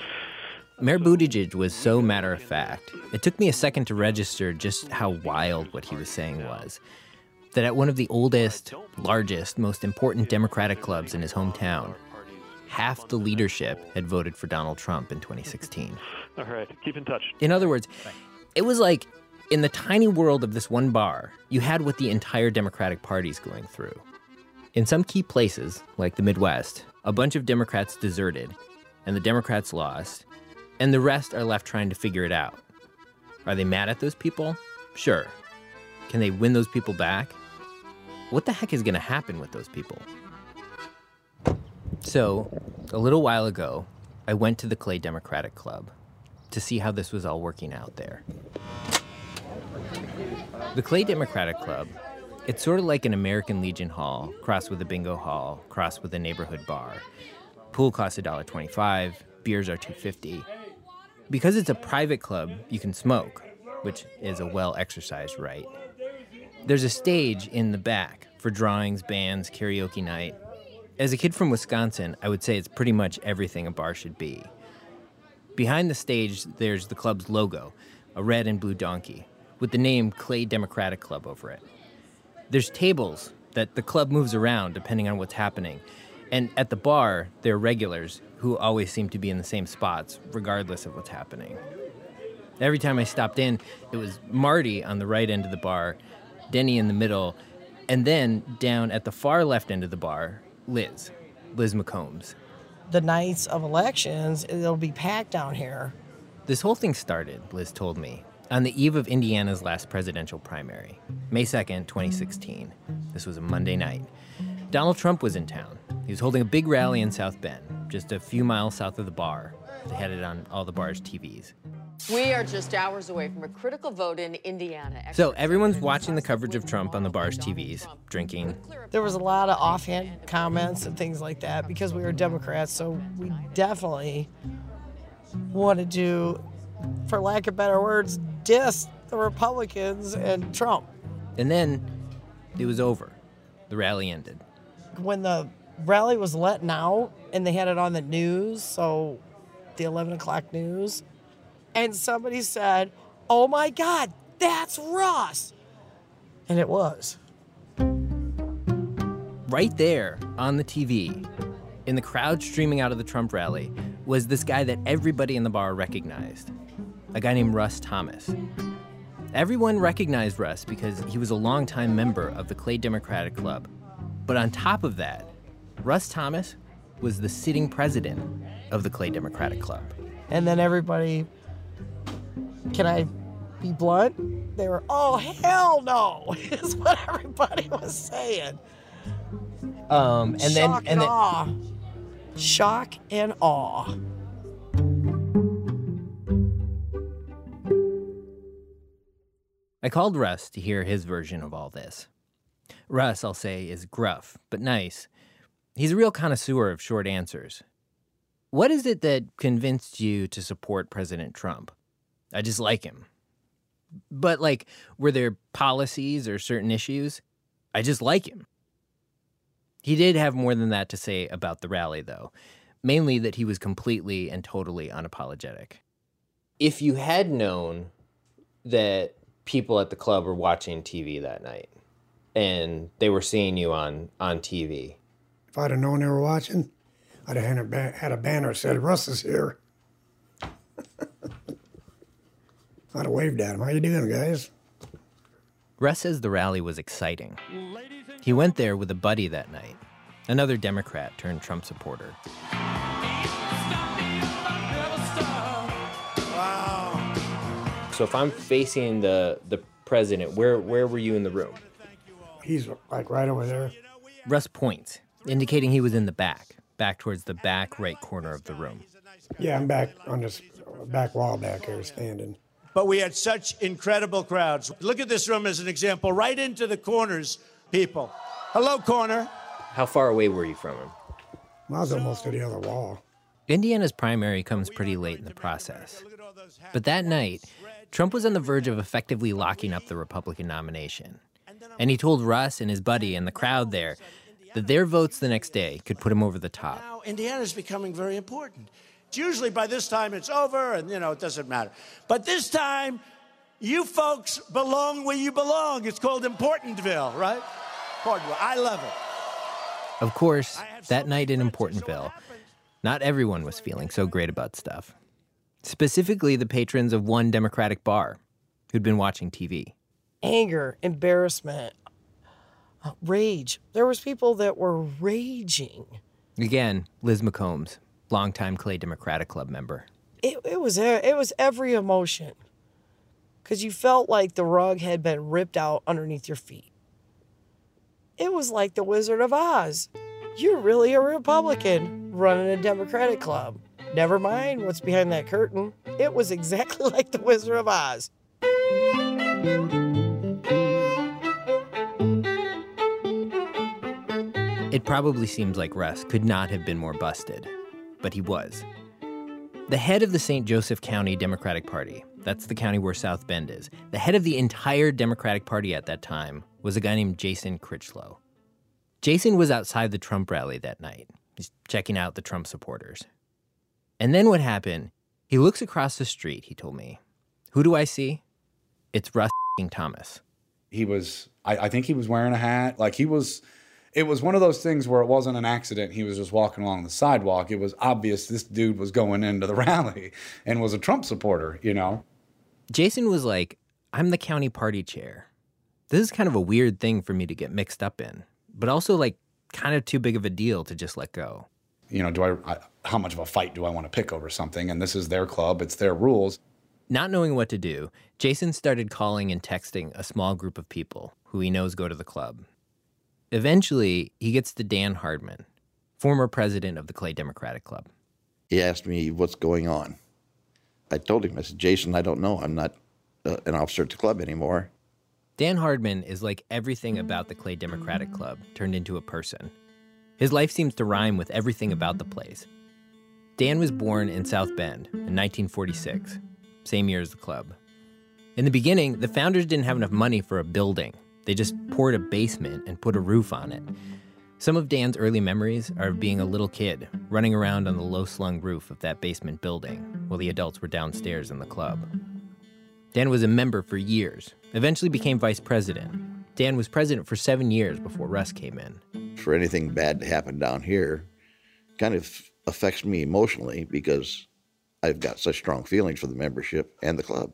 Mayor Buttigieg was so matter-of-fact, it took me a second to register just how wild what he was saying was. That at one of the oldest, largest, most important Democratic clubs in his hometown, half the leadership had voted for Donald Trump in 2016. All right, keep in touch. In other words, it was like, in the tiny world of this one bar, you had what the entire Democratic Party's going through. In some key places, like the Midwest, a bunch of Democrats deserted, and the Democrats lost, and the rest are left trying to figure it out. Are they mad at those people? Sure. Can they win those people back? What the heck is going to happen with those people? So, a little while ago, I went to the Clay Democratic Club to see how this was all working out there. The Clay Democratic Club, it's sort of like an American Legion Hall, crossed with a bingo hall, crossed with a neighborhood bar. Pool costs $1.25, beers are $2.50. Because it's a private club, you can smoke, which is a well-exercised right. There's a stage in the back for drawings, bands, karaoke night. As a kid from Wisconsin, I would say it's pretty much everything a bar should be. Behind the stage, there's the club's logo, a red and blue donkey, with the name Clay Democratic Club over it. There's tables that the club moves around depending on what's happening, And at the bar, there are regulars who always seem to be in the same spots, regardless of what's happening. Every time I stopped in, it was Marty on the right end of the bar, Denny in the middle, and then down at the far left end of the bar, Liz McCombs. The nights of elections, it'll be packed down here. This whole thing started, Liz told me, on the eve of Indiana's last presidential primary, May 2nd, 2016. This was a Monday night. Donald Trump was in town. He was holding a big rally in South Bend, just a few miles south of the bar. They had it on all the bar's TVs. We are just hours away from a critical vote in Indiana. So everyone's watching the coverage of Trump on the bar's TVs, drinking. There was a lot of offhand comments and things like that because we were Democrats, so we definitely wanted to, for lack of better words, diss the Republicans and Trump. And then it was over. The rally ended. When the rally was letting out and they had it on the news, so the 11 o'clock news, and somebody said, "Oh my God, that's Russ." And it was. Right there on the TV, in the crowd streaming out of the Trump rally, was this guy that everybody in the bar recognized, a guy named Russ Thomas. Everyone recognized Russ because he was a longtime member of the Clay Democratic Club. But on top of that, Russ Thomas was the sitting president of the Clay Democratic Club. And then everybody, can I be blunt? They were, "Oh, hell no," is what everybody was saying. Shock and awe. Shock and awe. I called Russ to hear his version of all this. Russ, I'll say, is gruff, but nice. He's a real connoisseur of short answers. What is it that convinced you to support President Trump? I just like him. But, like, were there policies or certain issues? I just like him. He did have more than that to say about the rally, though. Mainly that he was completely and totally unapologetic. If you had known that people at the club were watching TV that night, and they were seeing you on TV. If I'd have known they were watching, I'd have had a banner that said, "Russ is here." I'd have waved at him. "How you doing, guys?" Russ says the rally was exciting. He went there with a buddy that night, another Democrat turned Trump supporter. Wow. So if I'm facing the president, where were you in the room? He's like right over there. Russ points, indicating he was in the back towards the back right corner of the room. Yeah, I'm back on this back wall back here standing. But we had such incredible crowds. Look at this room as an example, right into the corners, people. Hello, corner. How far away were you from him? I was almost to the other wall. Indiana's primary comes pretty late in the process. But that night, Trump was on the verge of effectively locking up the Republican nomination. And he told Russ and his buddy and the crowd there that their votes the next day could put him over the top. Now, Indiana's becoming very important. It's usually by this time it's over and, it doesn't matter. But this time, you folks belong where you belong. It's called Importantville, right? Importantville. I love it. Of course, that night in Importantville, not everyone was feeling so great about stuff. Specifically the patrons of one Democratic bar who'd been watching TV. Anger, embarrassment, rage. There was people that were raging. Again, Liz McCombs, longtime Clay Democratic Club member. It was every emotion. Because you felt like the rug had been ripped out underneath your feet. It was like the Wizard of Oz. You're really a Republican running a Democratic club. Never mind what's behind that curtain. It was exactly like the Wizard of Oz. It probably seems like Russ could not have been more busted, but he was. The head of the St. Joseph County Democratic Party, that's the county where South Bend is, the head of the entire Democratic Party at that time was a guy named Jason Critchlow. Jason was outside the Trump rally that night. He's checking out the Trump supporters. And then what happened, he looks across the street, he told me. Who do I see? It's Russ Thomas. He was, I think he was wearing a hat. Like he was, It was one of those things where it wasn't an accident. He was just walking along the sidewalk. It was obvious this dude was going into the rally and was a Trump supporter, you know? Jason was like, I'm the county party chair. This is kind of a weird thing for me to get mixed up in, but also like kind of too big of a deal to just let go. You know, how much of a fight do I want to pick over something? And this is their club. It's their rules. Not knowing what to do, Jason started calling and texting a small group of people who he knows go to the club. Eventually, he gets to Dan Hardman, former president of the Clay Democratic Club. He asked me what's going on. I told him, I said, Jason, I don't know. I'm not an officer at the club anymore. Dan Hardman is like everything about the Clay Democratic Club turned into a person. His life seems to rhyme with everything about the place. Dan was born in South Bend in 1946, same year as the club. In the beginning, the founders didn't have enough money for a building. They just poured a basement and put a roof on it. Some of Dan's early memories are of being a little kid, running around on the low-slung roof of that basement building while the adults were downstairs in the club. Dan was a member for years, eventually became vice president. Dan was president for 7 years before Russ came in. For anything bad to happen down here, kind of affects me emotionally because I've got such strong feelings for the membership and the club.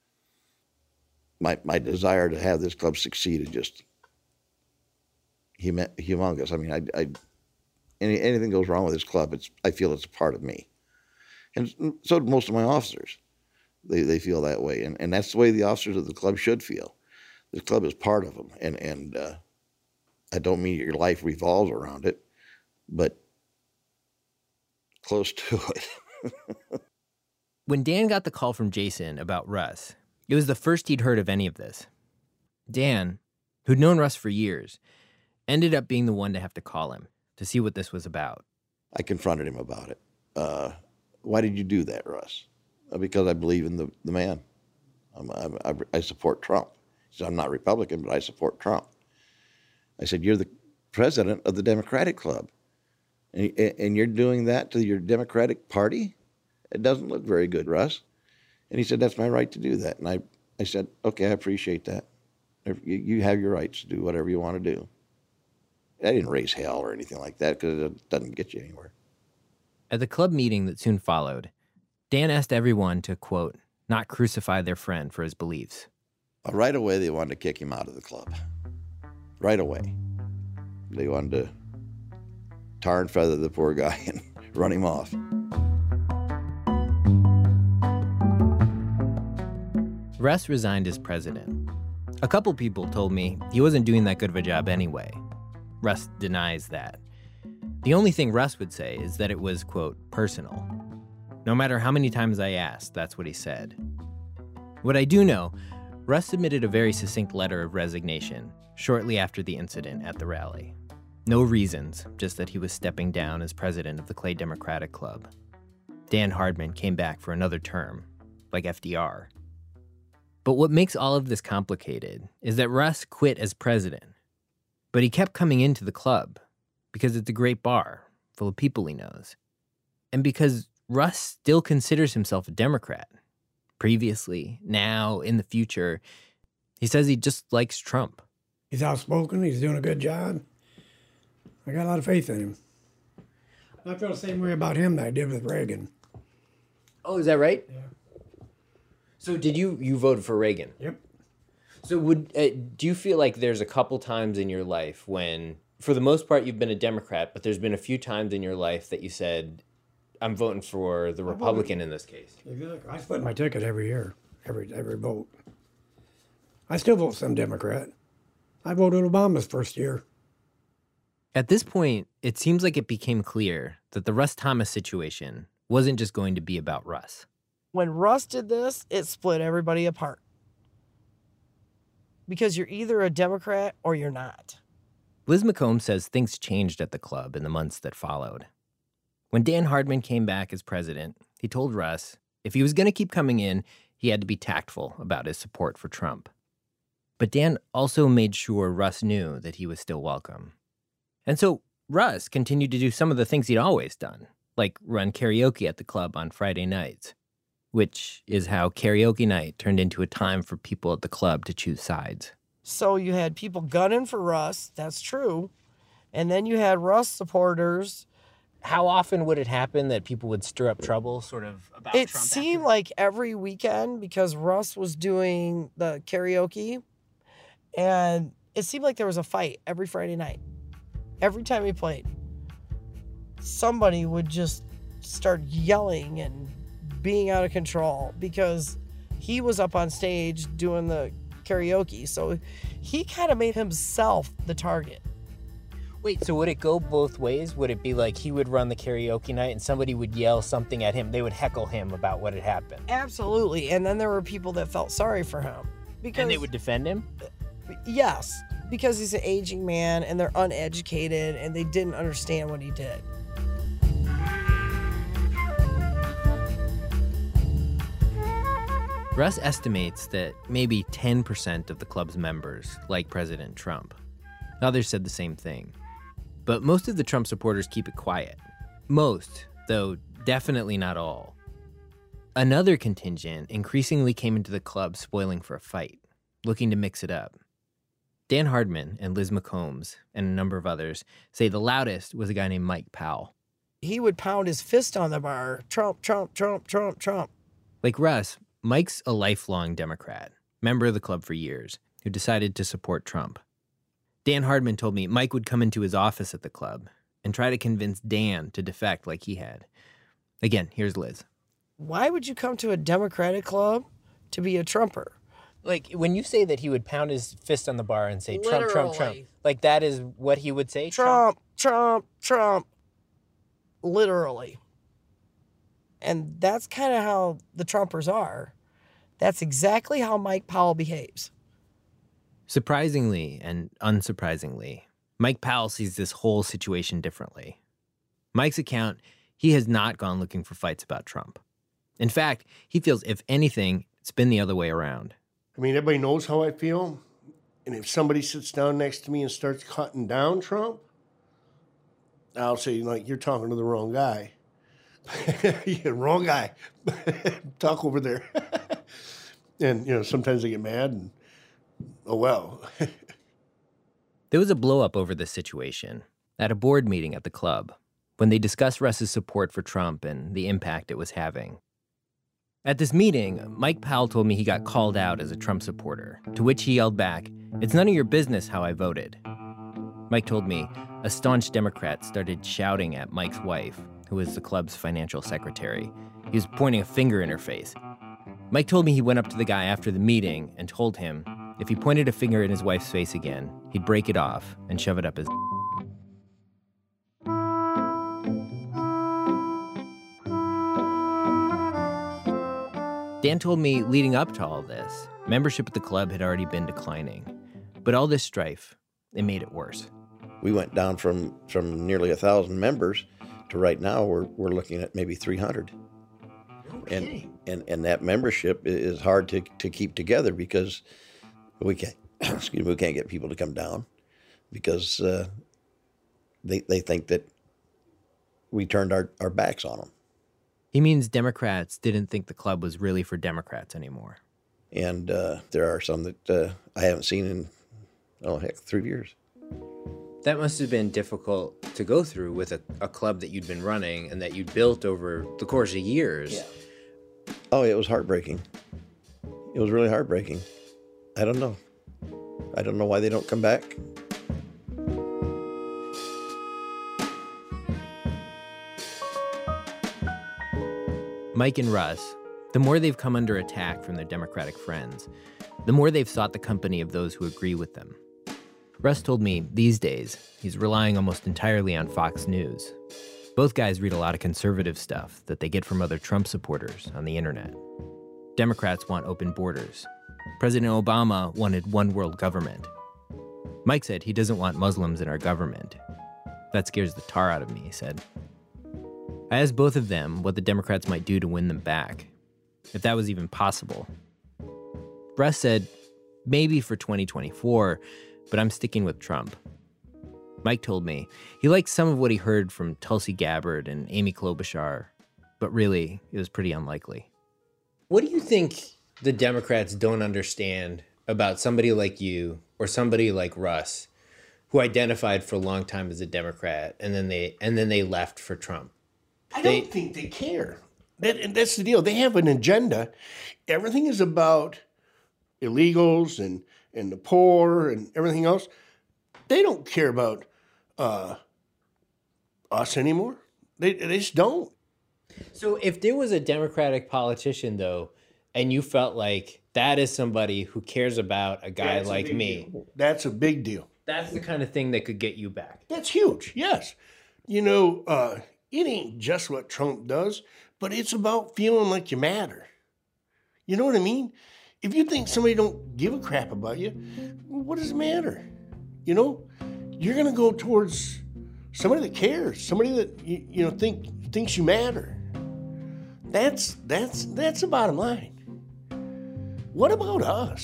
My desire to have this club succeed is just humongous. I mean, anything goes wrong with this club, I feel it's a part of me. And so do most of my officers. They feel that way. And that's the way the officers of the club should feel. The club is part of them. And I don't mean your life revolves around it, but close to it. When Dan got the call from Jason about Russ, it was the first he'd heard of any of this. Dan, who'd known Russ for years, ended up being the one to have to call him to see what this was about. I confronted him about it. Why did you do that, Russ? Because I believe in the man. I support Trump. He said, I'm not Republican, but I support Trump. I said, you're the president of the Democratic Club, and you're doing that to your Democratic Party? It doesn't look very good, Russ. And he said, that's my right to do that. And I said, okay, I appreciate that. You have your rights to do whatever you want to do. I didn't raise hell or anything like that because it doesn't get you anywhere. At the club meeting that soon followed, Dan asked everyone to, quote, not crucify their friend for his beliefs. Right away, they wanted to kick him out of the club. Right away. They wanted to tar and feather the poor guy and run him off. Russ resigned as president. A couple people told me he wasn't doing that good of a job anyway. Russ denies that. The only thing Russ would say is that it was, quote, personal. No matter how many times I asked, that's what he said. What I do know, Russ submitted a very succinct letter of resignation shortly after the incident at the rally. No reasons, just that he was stepping down as president of the Clay Democratic Club. Dan Hardman came back for another term, like FDR. But what makes all of this complicated is that Russ quit as president, but he kept coming into the club because it's a great bar full of people he knows, and because Russ still considers himself a Democrat. Previously, now, in the future, he says he just likes Trump. He's outspoken. He's doing a good job. I got a lot of faith in him. I feel the same way about him that I did with Reagan. Oh, is that right? Yeah. So did you voted for Reagan? Yep. So do you feel like there's a couple times in your life when, for the most part, you've been a Democrat, but there's been a few times in your life that you said, I'm voting for the Republican in this case? Exactly. I split my ticket every year, every vote. I still vote some Democrat. I voted Obama's first year. At this point, it seems like it became clear that the Russ Thomas situation wasn't just going to be about Russ. When Russ did this, it split everybody apart. Because you're either a Democrat or you're not. Liz McComb says things changed at the club in the months that followed. When Dan Hardman came back as president, he told Russ if he was going to keep coming in, he had to be tactful about his support for Trump. But Dan also made sure Russ knew that he was still welcome. And so Russ continued to do some of the things he'd always done, like run karaoke at the club on Friday nights, which is how karaoke night turned into a time for people at the club to choose sides. So you had people gunning for Russ, that's true, And then you had Russ supporters. How often would it happen that people would stir up trouble sort of about It Trump? seemed like every weekend because Russ was doing the karaoke, and it seemed like there was a fight every Friday night. Every time he played, somebody would just start yelling and being out of control because he was up on stage doing the karaoke. So he kind of made himself the target. Wait, so would it go both ways? Would it be like he would run the karaoke night and somebody would yell something at him? They would heckle him about what had happened. Absolutely. And then there were people that felt sorry for him. Because, and they would defend him? Yes, because he's an aging man and they're uneducated and they didn't understand what he did. Russ estimates that maybe 10% of the club's members like President Trump. Others said the same thing. But most of the Trump supporters keep it quiet. Most, though definitely not all. Another contingent increasingly came into the club spoiling for a fight, looking to mix it up. Dan Hardman and Liz McCombs and a number of others say the loudest was a guy named Mike Powell. He would pound his fist on the bar, Trump, Trump, Trump, Trump, Trump. Like Russ, Mike's a lifelong Democrat, member of the club for years, who decided to support Trump. Dan Hardman told me Mike would come into his office at the club and try to convince Dan to defect like he had. Again, here's Liz. Why would you come to a Democratic club to be a Trumper? Like, when you say that he would pound his fist on the bar and say, Trump, Literally. Trump, Trump, like that is what he would say? Trump, Trump, Trump. Literally. And that's kind of how the Trumpers are. That's exactly how Mike Powell behaves. Surprisingly and unsurprisingly, Mike Powell sees this whole situation differently. Mike's account, he has not gone looking for fights about Trump. In fact, he feels, if anything, it's been the other way around. I mean, everybody knows how I feel. And if somebody sits down next to me and starts cutting down Trump, I'll say, like, you're talking to the wrong guy. Yeah, wrong guy. Talk over there. And, you know, sometimes they get mad and, oh, well. There was a blow-up over this situation at a board meeting at the club when they discussed Russ's support for Trump and the impact it was having. At this meeting, Mike Powell told me he got called out as a Trump supporter, to which he yelled back, "It's none of your business how I voted." Mike told me a staunch Democrat started shouting at Mike's wife, who was the club's financial secretary. He was pointing a finger in her face. Mike told me he went up to the guy after the meeting and told him if he pointed a finger in his wife's face again, he'd break it off and shove it up his. Dan told me leading up to all this, membership at the club had already been declining. But all this strife, it made it worse. We went down from nearly 1,000 members to right now we're looking at maybe 300. Okay. And that membership is hard to keep together because we can't we can't get people to come down because they think that we turned our backs on them. He means Democrats didn't think the club was really for Democrats anymore. And there are some that I haven't seen in, 3 years. That must have been difficult to go through with a club that you'd been running and that you'd built over the course of years. Yeah. Oh, it was heartbreaking. It was really heartbreaking. I don't know. I don't know why they don't come back. Mike and Russ, the more they've come under attack from their Democratic friends, the more they've sought the company of those who agree with them. Russ told me these days he's relying almost entirely on Fox News. Both guys read a lot of conservative stuff that they get from other Trump supporters on the internet. Democrats want open borders. President Obama wanted one world government. Mike said he doesn't want Muslims in our government. That scares the tar out of me, he said. I asked both of them what the Democrats might do to win them back, if that was even possible. Russ said, maybe for 2024, but I'm sticking with Trump. Mike told me he liked some of what he heard from Tulsi Gabbard and Amy Klobuchar, but really, it was pretty unlikely. What do you think the Democrats don't understand about somebody like you or somebody like Russ who identified for a long time as a Democrat, and then they left for Trump. I don't think they care. That's the deal. They have an agenda. Everything is about illegals and the poor and everything else. They don't care about us anymore. They just don't. So if there was a Democratic politician, though, and you felt like that is somebody who cares about a guy like me. That's a big deal. That's the kind of thing that could get you back. That's huge, yes. You know, it ain't just what Trump does, but it's about feeling like you matter. You know what I mean? If you think somebody don't give a crap about you, what does it matter? You know, you're going to go towards somebody that cares, somebody that you know thinks you matter. That's the bottom line. What about us?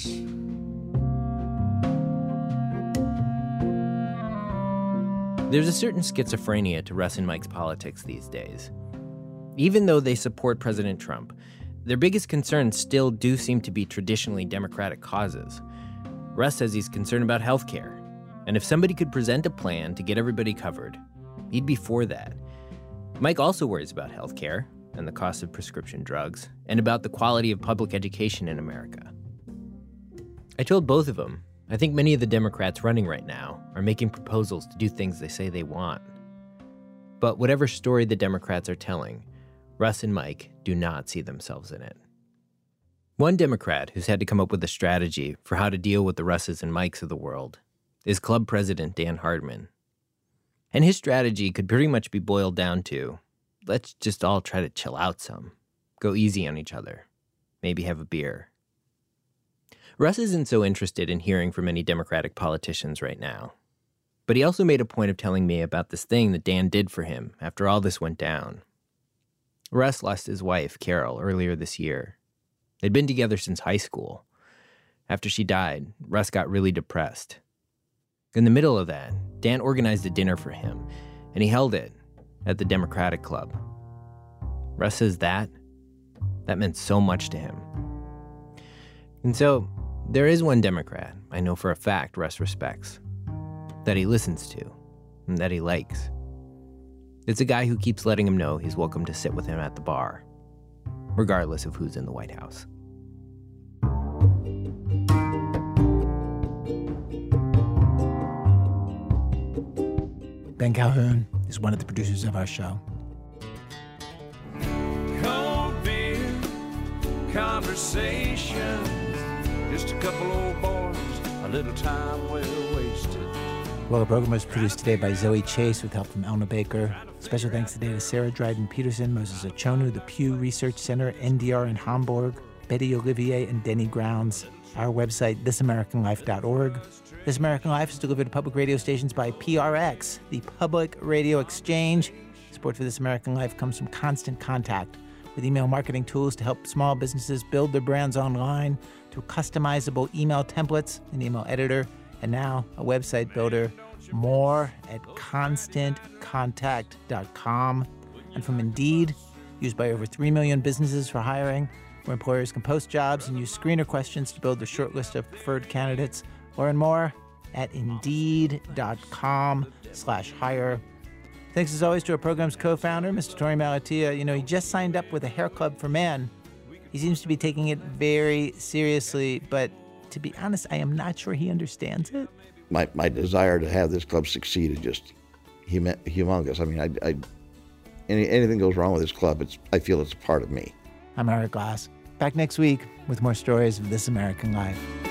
There's a certain schizophrenia to Russ and Mike's politics these days. Even though they support President Trump, their biggest concerns still do seem to be traditionally Democratic causes. Russ says he's concerned about health care, and if somebody could present a plan to get everybody covered, he'd be for that. Mike also worries about health care and the cost of prescription drugs, and about the quality of public education in America. I told both of them, I think many of the Democrats running right now are making proposals to do things they say they want. But whatever story the Democrats are telling, Russ and Mike do not see themselves in it. One Democrat who's had to come up with a strategy for how to deal with the Russes and Mikes of the world is club president Dan Hardman. And his strategy could pretty much be boiled down to, let's just all try to chill out some, go easy on each other, maybe have a beer. Russ isn't so interested in hearing from any Democratic politicians right now. But he also made a point of telling me about this thing that Dan did for him after all this went down. Russ lost his wife, Carol, earlier this year. They'd been together since high school. After she died, Russ got really depressed. In the middle of that, Dan organized a dinner for him, and he held it at the Democratic Club. Russ says that meant so much to him. And so, there is one Democrat I know for a fact Russ respects, that he listens to, and that he likes. It's a guy who keeps letting him know he's welcome to sit with him at the bar, regardless of who's in the White House. Ben Calhoun is one of the producers of our show. Cold beer, conversations, just a couple old boys, a little time well wasted. Well, the program was produced today by Zoe Chase with help from Elna Baker. Special thanks today to Sarah Dryden-Peterson, Moses Ochonu, the Pew Research Center, NDR in Hamburg, Betty Olivier, and Denny Grounds. Our website, thisamericanlife.org. This American Life is delivered to public radio stations by PRX, the Public Radio Exchange. Support for This American Life comes from Constant Contact, with email marketing tools to help small businesses build their brands online through customizable email templates, an email editor, and now a website builder. More at constantcontact.com. And from Indeed, used by over 3 million businesses for hiring, where employers can post jobs and use screener questions to build a short list of preferred candidates. Learn more at Indeed.com/hire. Thanks as always to our program's co-founder, Mr. Tori Malatia. You know, he just signed up with a hair club for men. He seems to be taking it very seriously, but to be honest, I am not sure he understands it. My desire to have this club succeed is just humongous. I mean, anything goes wrong with this club, I feel it's a part of me. I'm Eric Glass. Back next week with more stories of This American Life.